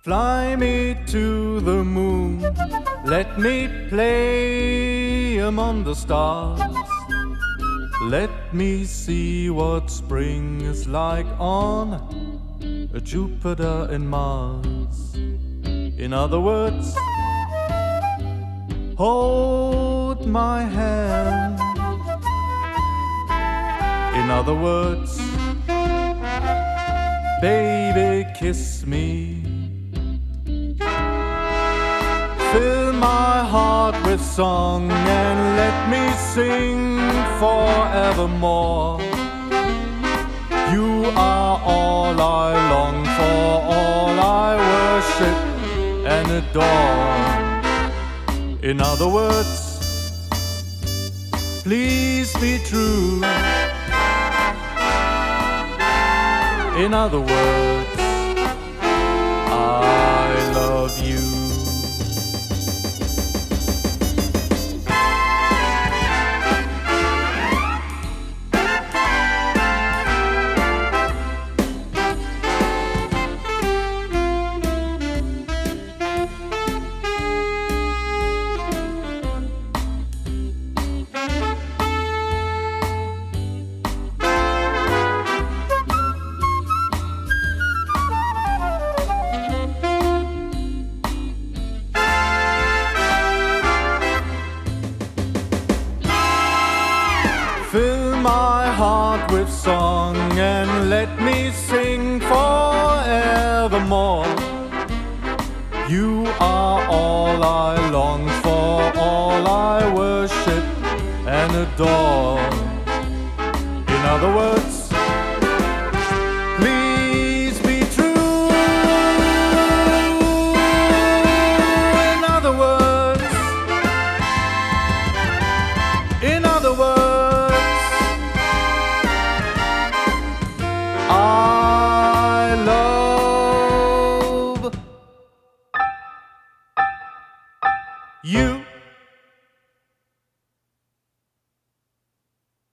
Fly me to the moon, let me play among the stars. Let me see what spring is like on Jupiter and Mars. In other words, hold my hand. In other words, baby, kiss me. Fill my heart with song and let me sing forevermore. You are all I long for, all I worship and adore. In other words, please be true. In other words, I love you. Fill my heart with song and let me sing forevermore. You are all I long for, all I worship and adore. In other words, please be true. In other words, in other words, I love you.